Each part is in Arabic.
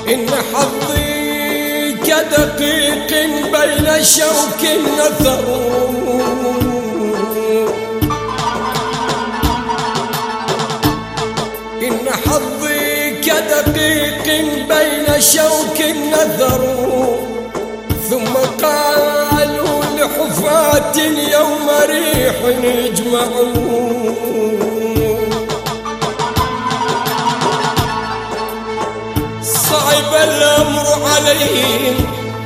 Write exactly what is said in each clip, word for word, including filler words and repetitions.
إن حظي كدقيق بين شوك نثر، إن حظي كدقيق بين شوك نثر. ثم قالوا لحفاة يوم ريح يجمعون، صعب الأمر عليهم.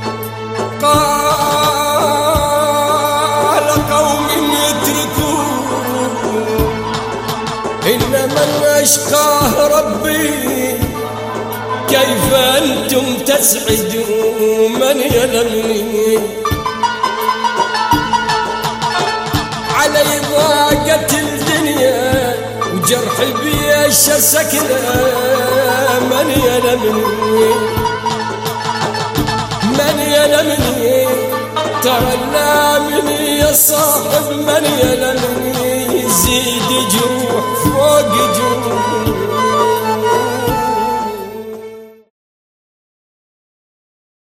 قال قوم يتركون إن من أشقاه ربي، كيف أنتم تسعدون من يلمني. علي ضاقت الدنيا وجرحي بيش سكنة، من يلمني من يلمني. ترى لا مني يا صاحب من يلمني.